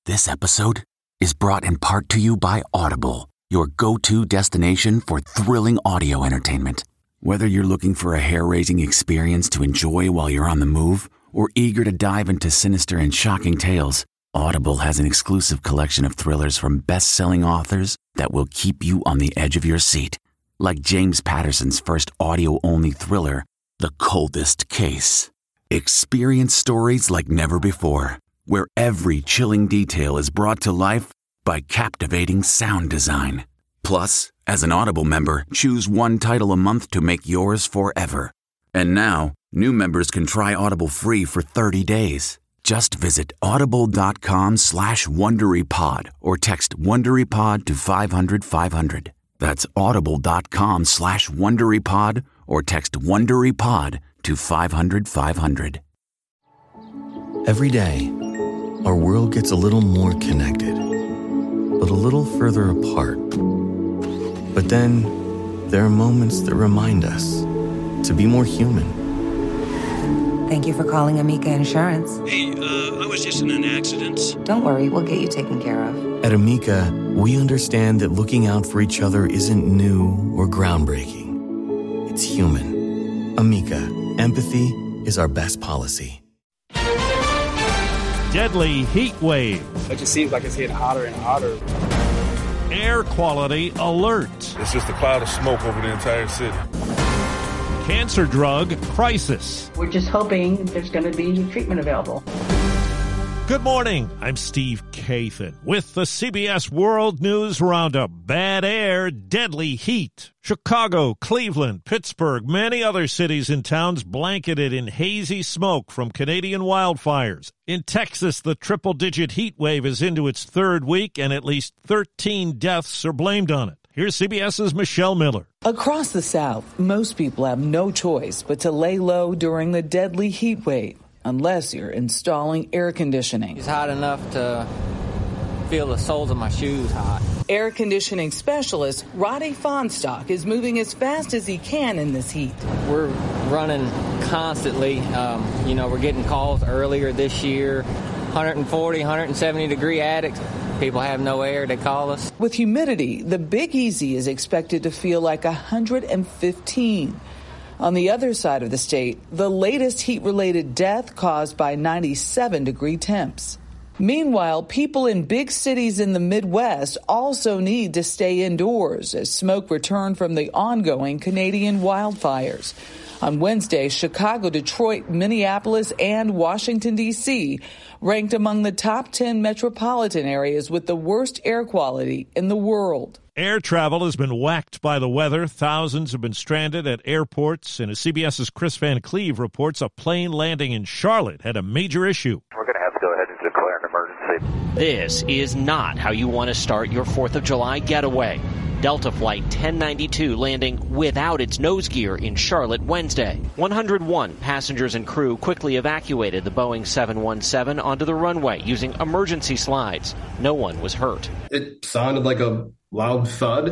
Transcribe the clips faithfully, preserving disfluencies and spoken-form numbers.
This episode is brought in part to you by Audible, your go-to destination for thrilling audio entertainment. Whether you're looking for a hair-raising experience to enjoy while you're on the move or eager to dive into sinister and shocking tales, Audible has an exclusive collection of thrillers from best-selling authors that will keep you on the edge of your seat. Like James Patterson's first audio-only thriller, The Coldest Case. Experience stories like never before, where every chilling detail is brought to life by captivating sound design. Plus, as an Audible member, choose one title a month to make yours forever. And now, new members can try Audible free for thirty days. Just visit audible.com slash WonderyPod or text WonderyPod to five hundred five hundred. That's audible.com slash WonderyPod or text WonderyPod to five hundred five hundred. Every day, our world gets a little more connected, but a little further apart. But then, there are moments that remind us to be more human. Thank you for calling Amica Insurance. Hey, uh, I was just in an accident. Don't worry, we'll get you taken care of. At Amica, we understand that looking out for each other isn't new or groundbreaking. It's human. Amica, empathy is our best policy. Deadly heat wave. It just seems like it's getting hotter and hotter. Air quality alert. It's just a cloud of smoke over the entire city. Cancer drug crisis. We're just hoping there's going to be treatment available. Good morning. I'm Steve Kathan with the C B S World News Roundup. Bad air, deadly heat. Chicago, Cleveland, Pittsburgh, many other cities and towns blanketed in hazy smoke from Canadian wildfires. In Texas, the triple-digit heat wave is into its third week, and at least thirteen deaths are blamed on it. Here's CBS's Michelle Miller. Across the South, most people have no choice but to lay low during the deadly heat wave, unless you're installing air conditioning. It's hot enough to feel the soles of my shoes hot. Air conditioning specialist Roddy Fonstock is moving as fast as he can in this heat. We're running constantly. Um, you know, we're getting calls earlier this year, one forty, one seventy degree attics. People have no air, they call us. With humidity, the Big Easy is expected to feel like one hundred fifteen. On the other side of the state, the latest heat-related death caused by ninety-seven degree temps. Meanwhile, people in big cities in the Midwest also need to stay indoors as smoke returned from the ongoing Canadian wildfires. On Wednesday, Chicago, Detroit, Minneapolis, and Washington, D C ranked among the top ten metropolitan areas with the worst air quality in the world. Air travel has been whacked by the weather. Thousands have been stranded at airports. And as CBS's Chris Van Cleve reports, a plane landing in Charlotte had a major issue. We're going to have to go ahead and declare an emergency. This is not how you want to start your fourth of July getaway. Delta Flight ten ninety-two landing without its nose gear in Charlotte Wednesday. one hundred one passengers and crew quickly evacuated the Boeing seven one seven onto the runway using emergency slides. No one was hurt. It sounded like a loud thud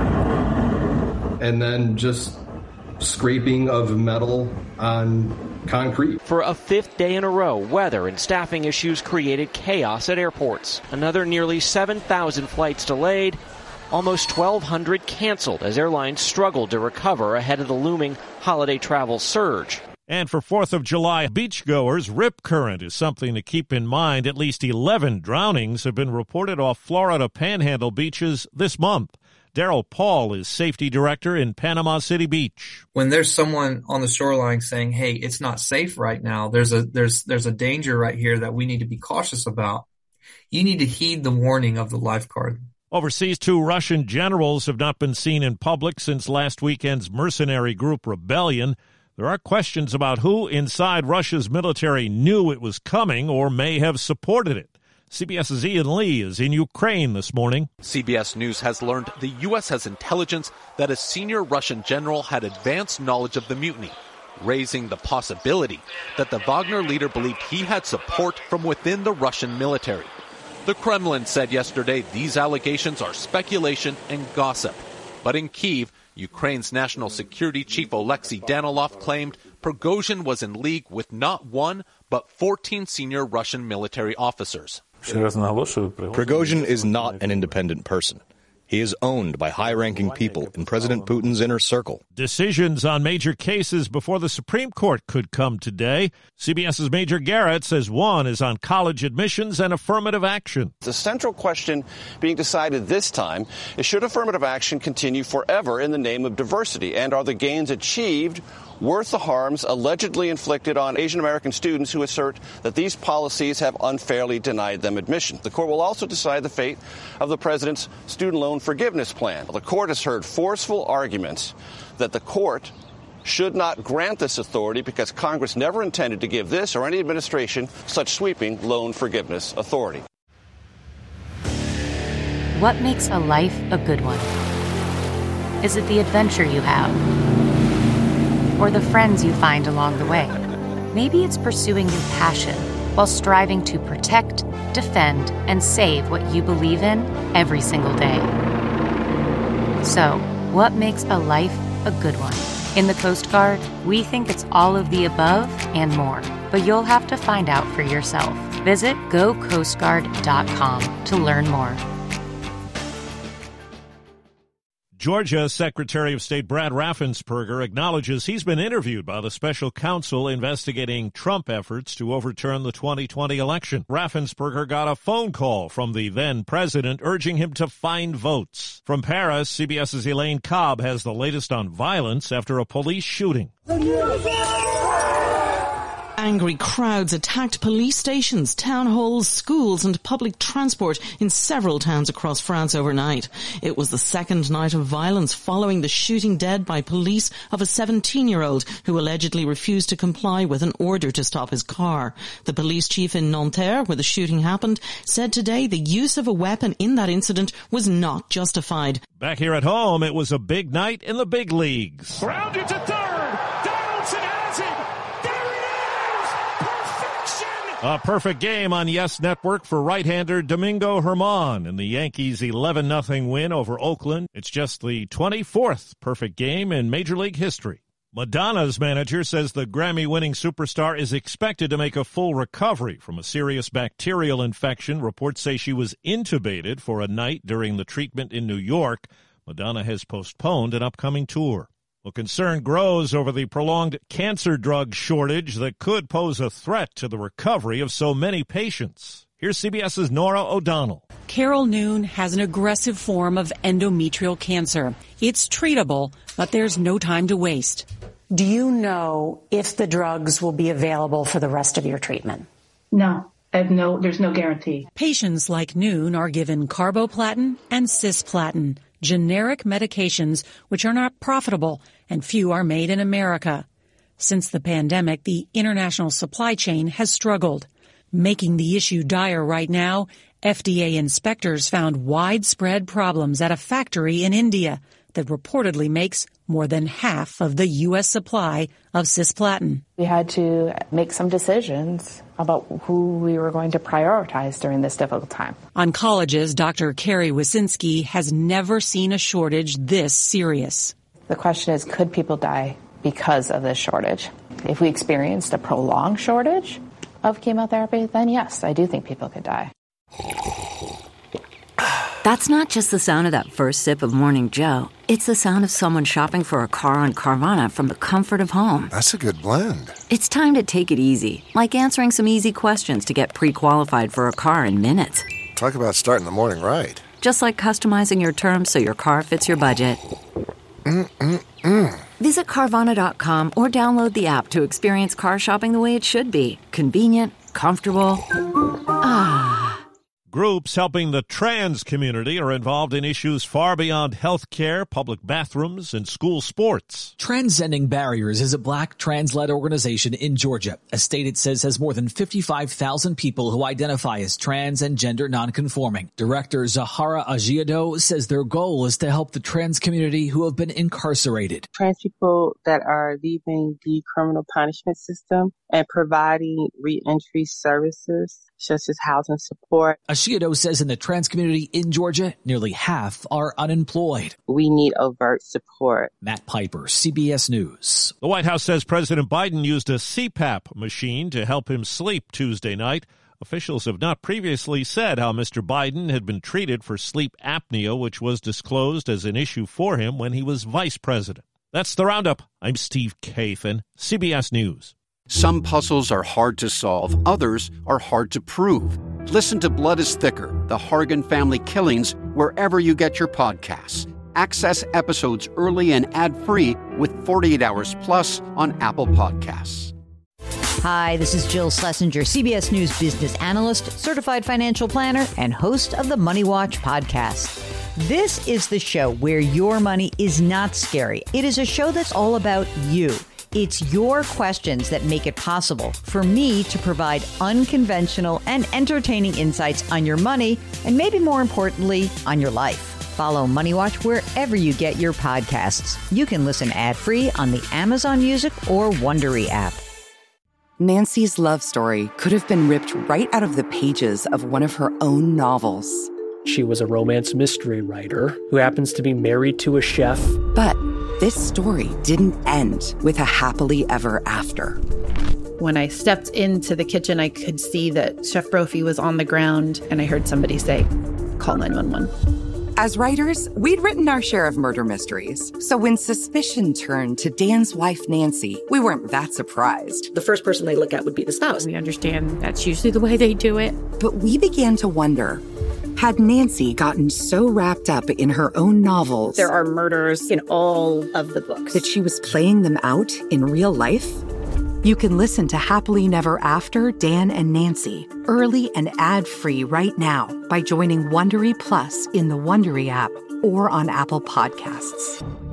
and then just scraping of metal on concrete. For a fifth day in a row, weather and staffing issues created chaos at airports. Another nearly seven thousand flights delayed. Almost twelve hundred canceled as airlines struggled to recover ahead of the looming holiday travel surge. And for fourth of July beachgoers, rip current is something to keep in mind. At least eleven drownings have been reported off Florida Panhandle beaches this month. Daryl Paul is safety director in Panama City Beach. When there's someone on the shoreline saying, hey, it's not safe right now, there's a there's there's a danger right here that we need to be cautious about, you need to heed the warning of the lifeguard. Overseas, two Russian generals have not been seen in public since last weekend's mercenary group rebellion. There are questions about who inside Russia's military knew it was coming or may have supported it. CBS's Ian Lee is in Ukraine this morning. C B S News has learned the U S has intelligence that a senior Russian general had advanced knowledge of the mutiny, raising the possibility that the Wagner leader believed he had support from within the Russian military. The Kremlin said yesterday these allegations are speculation and gossip. But in Kyiv, Ukraine's national security chief Oleksiy Danilov claimed Prigozhin was in league with not one, but fourteen senior Russian military officers. Prigozhin is not an independent person. He is owned by high-ranking people in President Putin's inner circle. Decisions on major cases before the Supreme Court could come today. CBS's Major Garrett says one is on college admissions and affirmative action. The central question being decided this time is, should affirmative action continue forever in the name of diversity? And are the gains achieved worth the harms allegedly inflicted on Asian American students who assert that these policies have unfairly denied them admission? The court will also decide the fate of the president's student loan forgiveness plan. The court has heard forceful arguments that the court should not grant this authority because Congress never intended to give this or any administration such sweeping loan forgiveness authority. What makes a life a good one? Is it the adventure you have? Or the friends you find along the way? Maybe it's pursuing your passion while striving to protect, defend, and save what you believe in every single day. So, what makes a life a good one? In the Coast Guard, we think it's all of the above and more, but you'll have to find out for yourself. Visit go coast guard dot com to learn more. Georgia Secretary of State Brad Raffensperger acknowledges he's been interviewed by the special counsel investigating Trump efforts to overturn the twenty twenty election. Raffensperger got a phone call from the then president urging him to find votes. From Paris, CBS's Elaine Cobb has the latest on violence after a police shooting. Angry crowds attacked police stations, town halls, schools and public transport in several towns across France overnight. It was the second night of violence following the shooting dead by police of a seventeen-year-old who allegedly refused to comply with an order to stop his car. The police chief in Nanterre, where the shooting happened, said today the use of a weapon in that incident was not justified. Back here at home, it was a big night in the big leagues. Grounded to third. Donaldson has it. A perfect game on Yes Network for right-hander Domingo Germán in the Yankees' eleven nothing win over Oakland. It's just the twenty-fourth perfect game in Major League history. Madonna's manager says the Grammy-winning superstar is expected to make a full recovery from a serious bacterial infection. Reports say she was intubated for a night during the treatment in New York. Madonna has postponed an upcoming tour. Well, concern grows over the prolonged cancer drug shortage that could pose a threat to the recovery of so many patients. Here's CBS's Nora O'Donnell. Carol Noon has an aggressive form of endometrial cancer. It's treatable, but there's no time to waste. Do you know if the drugs will be available for the rest of your treatment? No. I have no, there's no guarantee. Patients like Noon are given carboplatin and cisplatin, generic medications which are not profitable and few are made in America. Since the pandemic, the international supply chain has struggled. Making the issue dire right now, F D A inspectors found widespread problems at a factory in India that reportedly makes more than half of the U S supply of cisplatin. We had to make some decisions about who we were going to prioritize during this difficult time. Oncologist Doctor Carrie Wysinski has never seen a shortage this serious. The question is, could people die because of this shortage? If we experienced a prolonged shortage of chemotherapy, then yes, I do think people could die. That's not just the sound of that first sip of Morning Joe. It's the sound of someone shopping for a car on Carvana from the comfort of home. That's a good blend. It's time to take it easy, like answering some easy questions to get pre-qualified for a car in minutes. Talk about starting the morning right. Just like customizing your terms so your car fits your budget. Mm-mm-mm. Visit Carvana dot com or download the app to experience car shopping the way it should be. Convenient, comfortable. Ah. Groups helping the trans community are involved in issues far beyond health care, public bathrooms, and school sports. Transcending Barriers is a black trans-led organization in Georgia, a state it says has more than fifty-five thousand people who identify as trans and gender nonconforming. Director Zahara Agiado says their goal is to help the trans community who have been incarcerated. Trans people that are leaving the criminal punishment system and providing reentry services such as housing support. Agiado says in the trans community in Georgia, nearly half are unemployed. We need overt support. Matt Piper, C B S News. The White House says President Biden used a C PAP machine to help him sleep Tuesday night. Officials have not previously said how Mister Biden had been treated for sleep apnea, which was disclosed as an issue for him when he was vice president. That's the Roundup. I'm Steve Kathan, C B S News. Some puzzles are hard to solve. Others are hard to prove. Listen to Blood is Thicker, The Hargan Family Killings, wherever you get your podcasts. Access episodes early and ad-free with forty-eight hours plus on Apple Podcasts. Hi, this is Jill Schlesinger, C B S News business analyst, certified financial planner, and host of the Money Watch podcast. This is the show where your money is not scary. It is a show that's all about you. It's your questions that make it possible for me to provide unconventional and entertaining insights on your money, and maybe more importantly, on your life. Follow Money Watch wherever you get your podcasts. You can listen ad-free on the Amazon Music or Wondery app. Nancy's love story could have been ripped right out of the pages of one of her own novels. She was a romance mystery writer who happens to be married to a chef. But this story didn't end with a happily ever after. When I stepped into the kitchen, I could see that Chef Brophy was on the ground, and I heard somebody say, "Call nine one one." As writers, we'd written our share of murder mysteries. So when suspicion turned to Dan's wife, Nancy, we weren't that surprised. The first person they look at would be the spouse. We understand that's usually the way they do it. But we began to wonder, had Nancy gotten so wrapped up in her own novels... There are murders in all of the books. ...that she was playing them out in real life? You can listen to Happily Never After, Dan and Nancy, early and ad-free right now by joining Wondery Plus in the Wondery app or on Apple Podcasts.